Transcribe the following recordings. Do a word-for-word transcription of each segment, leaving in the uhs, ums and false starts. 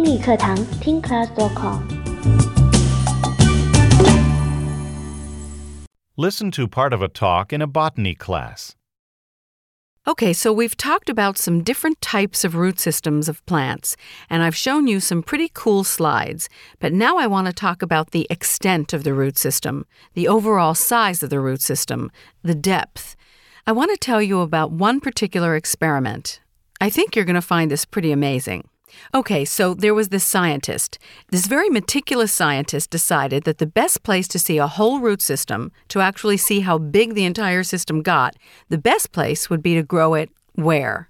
英语课堂听 class dot com。 Listen to part of a talk in a botany class. Okay, so we've talked about some different types of root systems of plants, and I've shown you some pretty cool slides. But now I want to talk about the extent of the root system, the overall size of the root system, the depth. I want to tell you about one particular experiment. I think you're going to find this pretty amazing. Okay, so there was this scientist. This very meticulous scientist decided that the best place to see a whole root system, to actually see how big the entire system got, the best place would be to grow it where?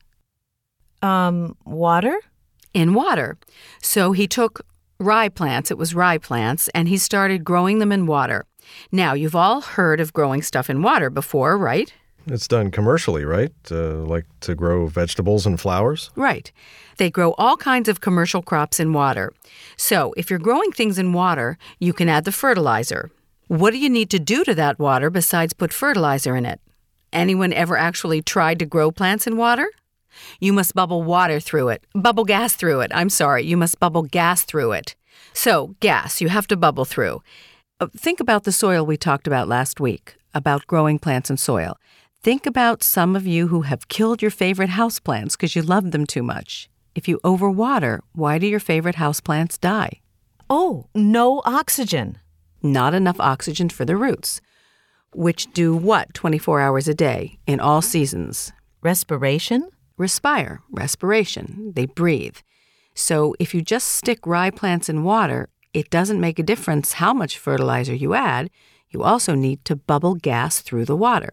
Um, water? In water. So he took rye plants, it was rye plants, and he started growing them in water. Now, you've all heard of growing stuff in water before, right? It's done commercially, right? Uh, like to grow vegetables and flowers? Right. They grow all kinds of commercial crops in water. So if you're growing things in water, you can add the fertilizer. What do you need to do to that water besides put fertilizer in it? Anyone ever actually tried to grow plants in water? You must bubble water through it. Bubble gas through it. I'm sorry. You must bubble gas through it. So, gas, you have to bubble through. Uh, think about the soil we talked about last week, about growing plants in soil. Think about some of you who have killed your favorite houseplants because you love them too much. If you overwater, why do your favorite houseplants die? Oh, no oxygen. Not enough oxygen for the roots, which do what twenty-four hours a day in all seasons? Respiration? Respire, respiration. They breathe. So if you just stick rye plants in water, it doesn't make a difference how much fertilizer you add. You also need to bubble gas through the water.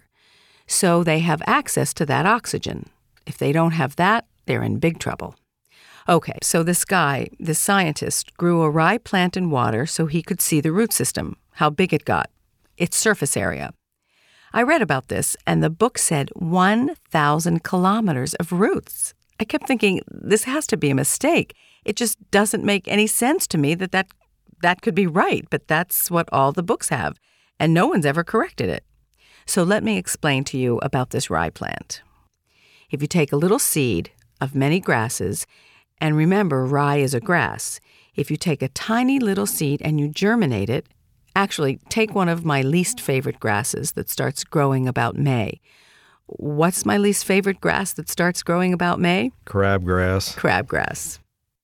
So they have access to that oxygen. If they don't have that, they're in big trouble. Okay, so this guy, this scientist, grew a rye plant in water so he could see the root system, how big it got, its surface area. I read about this, and the book said one thousand kilometers of roots. I kept thinking, this has to be a mistake. It just doesn't make any sense to me that that, that could be right, but that's what all the books have, and no one's ever corrected it. So let me explain to you about this rye plant. If you take a little seed of many grasses, and remember rye is a grass, if you take a tiny little seed and you germinate it, actually take one of my least favorite grasses that starts growing about May. What's my least favorite grass that starts growing about May? Crabgrass. Crabgrass.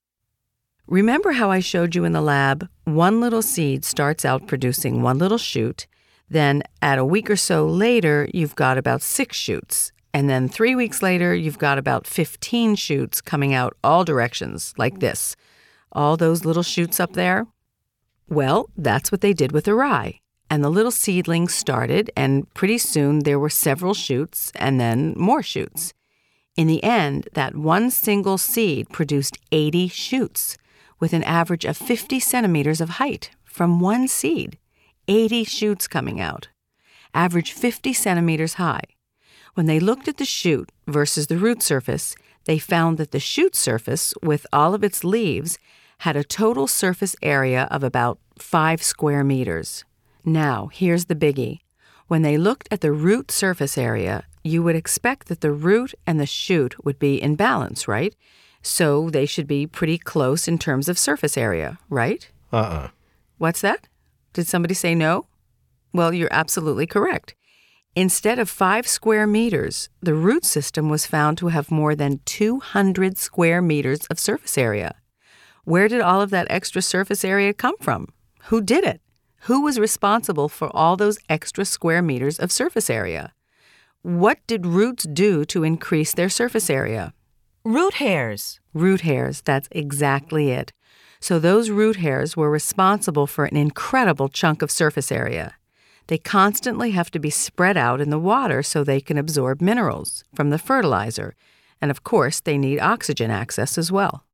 Remember how I showed you in the lab, one little seed starts out producing one little shoot. Then at a week or so later, you've got about six shoots. And then three weeks later, you've got about fifteen shoots coming out all directions, like this. All those little shoots up there? Well, that's what they did with the rye. And the little seedlings started, and pretty soon there were several shoots and then more shoots. In the end, that one single seed produced eighty shoots, with an average of fifty centimeters of height from one seed. eighty shoots coming out, average fifty centimeters high. When they looked at the shoot versus the root surface, they found that the shoot surface, with all of its leaves, had a total surface area of about five square meters. Now, here's the biggie. When they looked at the root surface area, you would expect that the root and the shoot would be in balance, right? So they should be pretty close in terms of surface area, right? Uh-uh. What's that? Did somebody say no? Well, you're absolutely correct. Instead of five square meters, the root system was found to have more than two hundred square meters of surface area. Where did all of that extra surface area come from? Who did it? Who was responsible for all those extra square meters of surface area? What did roots do to increase their surface area? Root hairs. Root hairs, that's exactly it. So those root hairs were responsible for an incredible chunk of surface area. They constantly have to be spread out in the water so they can absorb minerals from the fertilizer. And of course, they need oxygen access as well.